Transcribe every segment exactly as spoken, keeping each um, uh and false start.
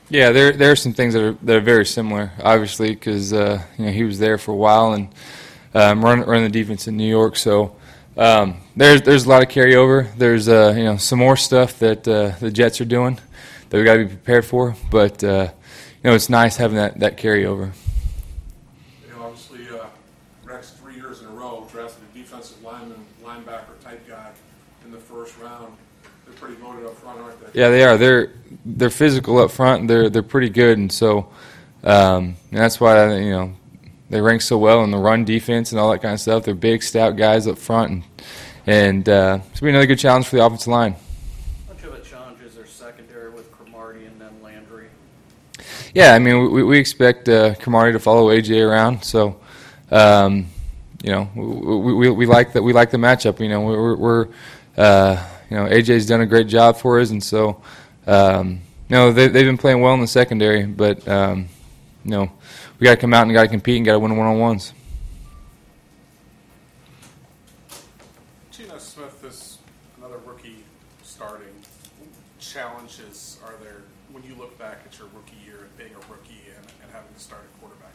Yeah, there there are some things that are that are very similar, obviously, because uh, you know he was there for a while and um, running running the defense in New York. So um, there's there's a lot of carryover. There's uh, you know some more stuff that uh, the Jets are doing that we got to be prepared for. But uh, you know it's nice having that, that carryover. You know, obviously, uh, Rex three years in a row drafted a defensive lineman, linebacker type guy in the first round. They're pretty loaded up front, aren't they? Yeah, they are. They're they're physical up front. They're they're pretty good, and so um, and that's why you know they rank so well in the run defense and all that kind of stuff. They're big, stout guys up front, and and uh, it's gonna be another good challenge for the offensive line. How much of a challenge is their secondary with Cromartie and then Landry? Yeah, I mean we we expect uh, Cromartie to follow A J around, so um, you know we, we we like that we like the matchup. You know we're we're uh, you know A J's done a great job for us, and so. Um, you know, they, they've been playing well in the secondary, but, um, you know, we got to come out and got to compete and got to win one-on-ones. Geno Smith is another rookie starting. What challenges are there when you look back at your rookie year and being a rookie and, and having to start a quarterback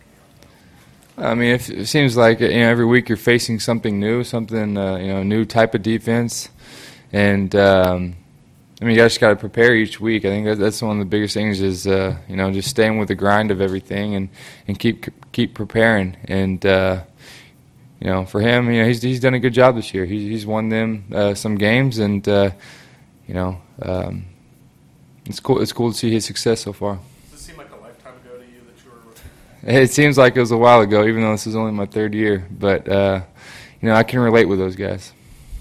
again? I mean, it, it seems like, you know, every week you're facing something new, something, uh, you know, new type of defense, and, um, I mean, you just got to prepare each week. I think that, that's one of the biggest things is, uh, you know, just staying with the grind of everything and, and keep keep preparing. And, uh, you know, for him, you know, he's he's done a good job this year. He's he's won them uh, some games, and, uh, you know, um, it's cool. It's cool to see his success so far. Does it seem like a lifetime ago to you that you were a rookie? It seems like it was a while ago, even though this is only my third year. But, uh, you know, I can relate with those guys.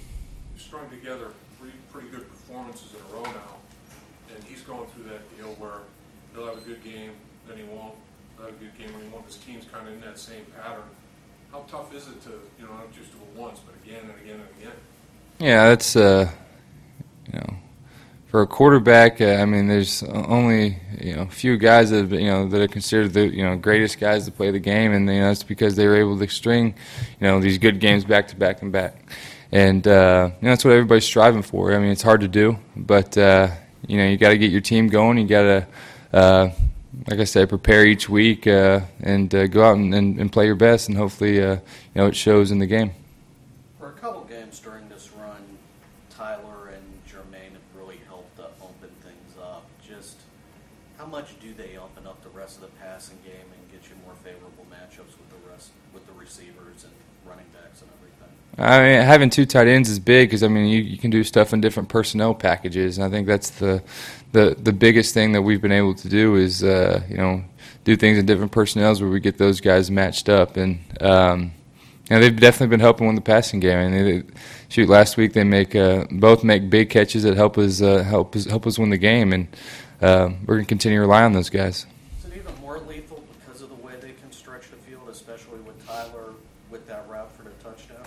Strung together three pretty good performances in a row now, and he's going through that deal where he'll have a good game, then he won't. He'll have a good game when he won't. His team's kind of in that same pattern. How tough is it to, you know, not just do it once, but again and again and again? Yeah, that's, uh, you know, for a quarterback, uh, I mean, there's only, you know, a few guys that, you know, that are considered the, you know, greatest guys to play the game, and, you know, that's because they were able to string, you know, these good games back to back and back. And, uh, you know, that's what everybody's striving for. I mean, it's hard to do, but, uh, you know, you got to get your team going. You got to, uh, like I said, prepare each week uh, and uh, go out and, and, and play your best, and hopefully, uh, you know, it shows in the game. For a couple games during this run, Tyler and Jermaine have really helped uh, open things up. Just how much do they open up the rest of the passing game and get you more favorable matchups with the rest, with the receivers and running backs and everything? I mean, having two tight ends is big because, I mean, you, you can do stuff in different personnel packages, and I think that's the the the biggest thing that we've been able to do is, uh, you know, do things in different personnels where we get those guys matched up. And, um, you know, they've definitely been helping win the passing game. I mean, they, shoot, last week they make uh, both make big catches that help us uh, help us help us win the game, and uh, we're going to continue to rely on those guys. Is it even more lethal because of the way they can stretch the field, especially with Tyler with that route for the touchdown?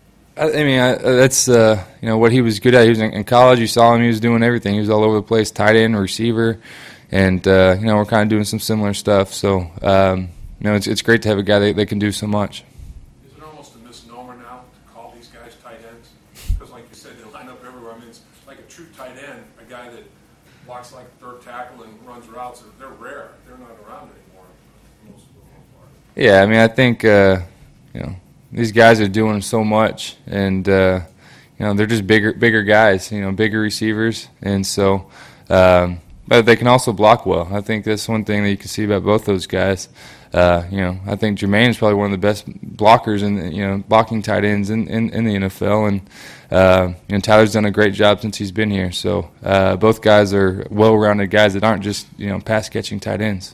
I, I mean, I, that's uh, you know what he was good at. He was in, in college. You saw him; he was doing everything. He was all over the place, tight end, receiver, and uh, you know we're kind of doing some similar stuff. So um, you know, it's it's great to have a guy that, that can do so much. Is it almost a misnomer now to call these guys tight ends? Because, like you said, they line up everywhere. I mean, it's like a true tight end, a guy that blocks like third tackle and runs routes. They're rare. They're not around anymore. Most of the most part. Yeah, I mean, I think uh, you know. These guys are doing so much, and uh, you know they're just bigger, bigger guys. You know, bigger receivers, and so, um, but they can also block well. I think that's one thing that you can see about both those guys. Uh, you know, I think Jermaine is probably one of the best blockers and you know blocking tight ends in, in, in the N F L, and uh, you know Tyler's done a great job since he's been here. So uh, both guys are well-rounded guys that aren't just you know pass-catching tight ends.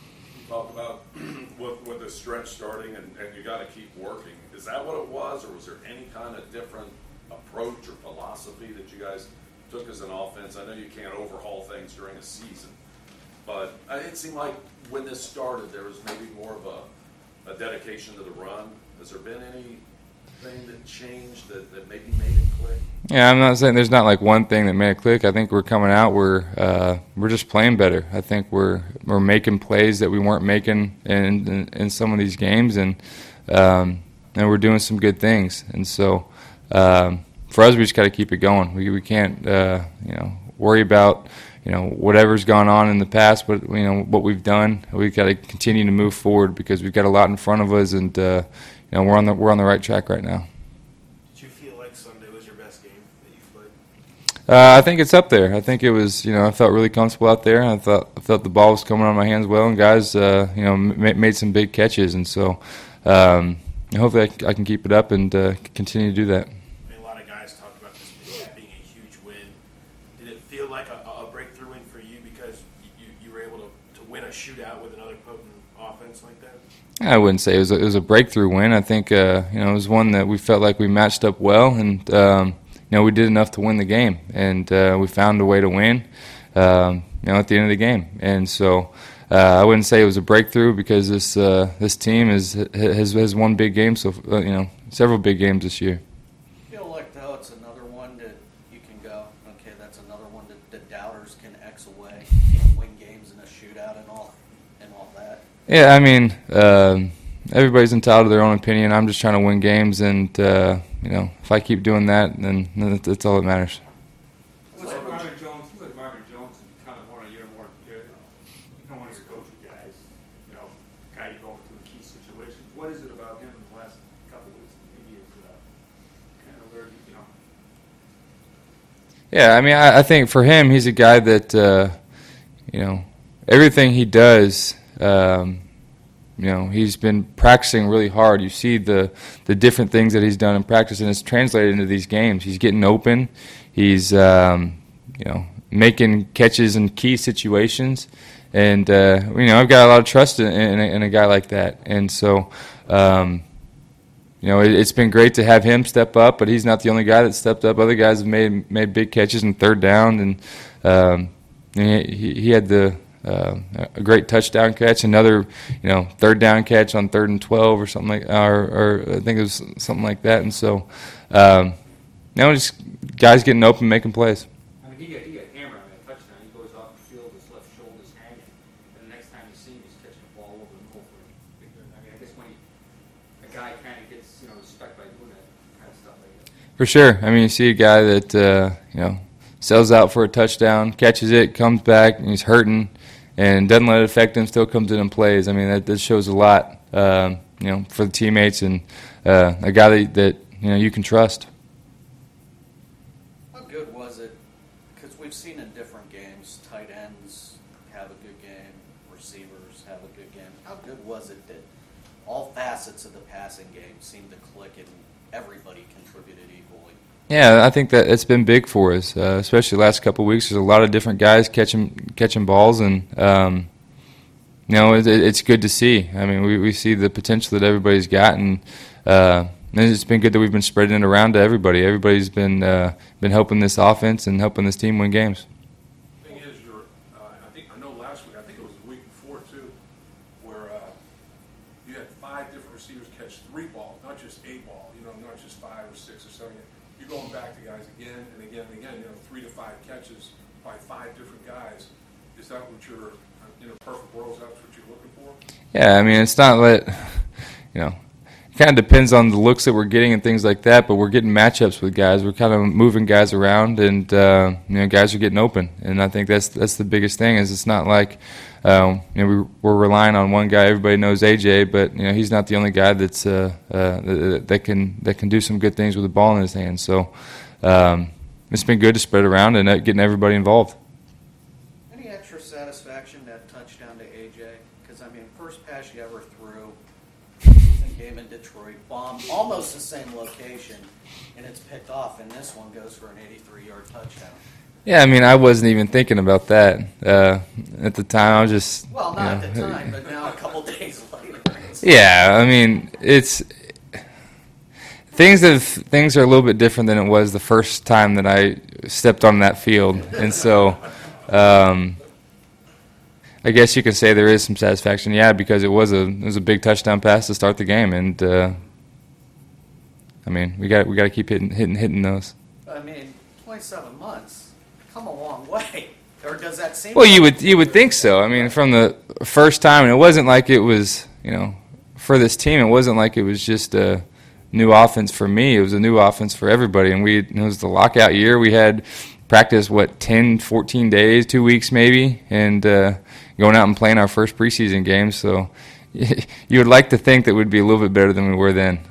Talk about with, with the stretch starting, and, and you got to keep working. Is that what it was, or was there any kind of different approach or philosophy that you guys took as an offense? I know you can't overhaul things during a season, but it seemed like when this started, there was maybe more of a, a dedication to the run. Has there been anything that changed that, that maybe made it click? Yeah, I'm not saying there's not like one thing that made it click. I think we're coming out, we're uh, we're just playing better. I think we're we're making plays that we weren't making in in, in some of these games, and um, and we're doing some good things. And so um, for us, we just got to keep it going. We we can't uh, you know worry about you know, whatever's gone on in the past, but you know what we've done, we've got to continue to move forward because we've got a lot in front of us, and uh, you know we're on the we're on the right track right now. Did you feel like Sunday was your best game that you've played? Uh, I think it's up there. I think it was, you know, I felt really comfortable out there. I thought I felt the ball was coming on my hands well, and guys, uh, you know, m- made some big catches, and so um, hopefully I, c- I can keep it up and uh, continue to do that. I mean, a lot of guys talk about this being a huge win. Did it feel like a, a breakthrough win for you because you, you were able to, to win a shootout with another potent offense like that? I wouldn't say it was a, it was a breakthrough win. I think uh, you know it was one that we felt like we matched up well, and um, you know we did enough to win the game, and uh, we found a way to win. Um, you know, at the end of the game, and so uh, I wouldn't say it was a breakthrough because this uh, this team is has has won big games, so uh, you know several big games this year. Feel like though it's another one that you can go, okay, that's another one that the doubters can X away, you can win games in a shootout and all and all that. Yeah, I mean, um, everybody's entitled to their own opinion. I'm just trying to win games, and uh, you know, if I keep doing that, then that's, that's all that matters. What's like Marvin Jones? Who's like Marvin Jones and kind of one of your more, you know, one of your go-to guys, you know, guy you go into in key situations. What is it about him in the last couple of weeks that maybe is uh, kind of alerted, you know? Yeah, I mean, I, I think for him, he's a guy that, uh, you know, everything he does, um, you know, he's been practicing really hard. You see the the different things that he's done in practice, and it's translated into these games. He's getting open. He's, um, you know, making catches in key situations. And, uh, you know, I've got a lot of trust in, in, a, in a guy like that. And so, um, you know, it, it's been great to have him step up, but he's not the only guy that stepped up. Other guys have made made big catches in third down, and um, he, he had the uh, a great touchdown catch, another, you know, third down catch on third and twelve or something like, or, or I think it was something like that. And so, um, now just guys getting open, making plays. I mean, he got, he got hammered on that touchdown. He goes off the field, his left shoulder's hanging. And the next time you see him, he's catching the ball over and over. I mean, I guess when he, a guy kind of gets, you know, respect by doing that kind of stuff like that. For sure. I mean, you see a guy that, uh, you know, sells out for a touchdown, catches it, comes back, and he's hurting, and doesn't let it affect him, still comes in and plays. I mean, that, that shows a lot, um, you know, for the teammates, and uh, a guy that, that, you know, you can trust. How good was it? Because we've seen in different games, tight ends have a good game, receivers have a good game. How good was it that all facets of the passing game seemed to click and everybody contributed equally? Yeah, I think that it's been big for us, uh, especially the last couple of weeks. There's a lot of different guys catching catching balls, and um, you know, it, it's good to see. I mean, we, we see the potential that everybody's got, and uh, it's been good that we've been spreading it around to everybody. Everybody's been uh, been helping this offense and helping this team win games. Thing is, you're, uh, I think, I know last week, I think it was the week before too, where uh, you had five different receivers catch three balls, not just a ball, you know, not just five or six or seven. You're going back to guys again and again and again, you know, three to five catches by five different guys. Is that what you're, in a perfect world, is that what you're looking for? Yeah, I mean, it's not that, you know, it kind of depends on the looks that we're getting and things like that, but we're getting matchups with guys. We're kind of moving guys around, and, uh, you know, guys are getting open. And I think that's that's the biggest thing is it's not like, um, you know, we, we're relying on one guy. Everybody knows A J, but, you know, he's not the only guy that's uh, uh, that, that can that can do some good things with the ball in his hands. So um, it's been good to spread around and uh, getting everybody involved. Any extra satisfaction that touchdown to A J? Because, I mean, first pass you ever threw, season game in Detroit, bomb, almost the same location, and it's picked off, and this one goes for an eighty-three-yard touchdown. Yeah, I mean, I wasn't even thinking about that uh, at the time. I was just Well, not you at know, the time, but now a couple days later. Yeah, I mean, it's things have things are a little bit different than it was the first time that I stepped on that field, and so um, I guess you could say there is some satisfaction. Yeah, because it was a it was a big touchdown pass to start the game, and uh, I mean, we got we got to keep hitting hitting hitting those. I mean, twenty-seven months, come a long way. Or does that seem? Well, you would you would think so. I mean, from the first time, and it wasn't like it was, you know, for this team, it wasn't like it was just a new offense for me. It was a new offense for everybody, and we it was the lockout year. We had practice, what, ten, fourteen days, two weeks maybe, and uh, going out and playing our first preseason game. So you would like to think that we'd be a little bit better than we were then.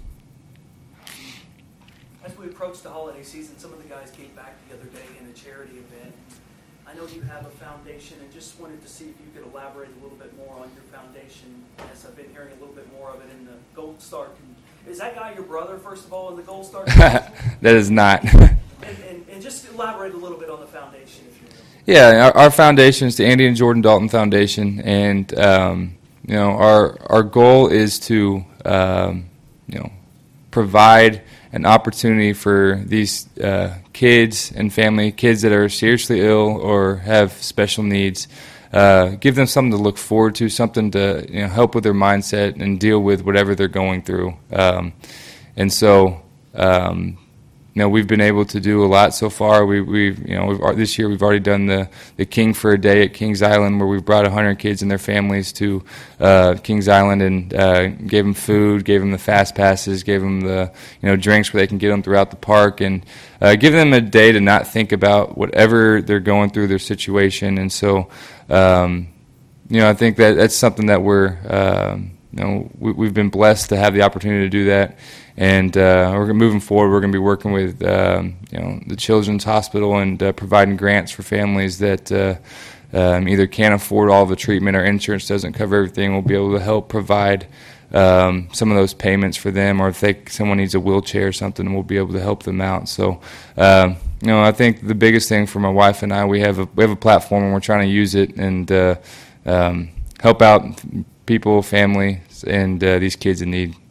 As we approach the holiday season, some of the guys came back the other day in a charity event. I know you have a foundation, and just wanted to see if you could elaborate a little bit more on your foundation, as I've been hearing a little bit more of it in the Gold Star. Is that guy your brother, first of all, in the Gold Star? That is not. and, and, and just elaborate a little bit on the foundation, if you will. Yeah, our, our foundation is the Andy and Jordan Dalton Foundation, and um, you know, our our goal is to um, you know provide an opportunity for these uh, kids and family, kids that are seriously ill or have special needs. Uh, give them something to look forward to, something to you know help with their mindset and deal with whatever they're going through. Um, and so, um, you know, we've been able to do a lot so far. We, we've, you know, we've, this year we've already done the, the King for a Day at Kings Island, where we've brought one hundred kids and their families to uh, Kings Island and uh, gave them food, gave them the fast passes, gave them the you know drinks where they can get them throughout the park, and uh, give them a day to not think about whatever they're going through, their situation. And so, um, you know, I think that that's something that we're, um, you know, we, we've been blessed to have the opportunity to do that. And uh, we're moving forward. We're going to be working with um, you know the Children's Hospital and uh, providing grants for families that uh, um, either can't afford all the treatment or insurance doesn't cover everything. We'll be able to help provide um, some of those payments for them, or if they, someone needs a wheelchair or something, we'll be able to help them out. So um, you know, I think the biggest thing for my wife and I, we have a we have a platform and we're trying to use it and uh, um, help out people, families, and uh, these kids in need.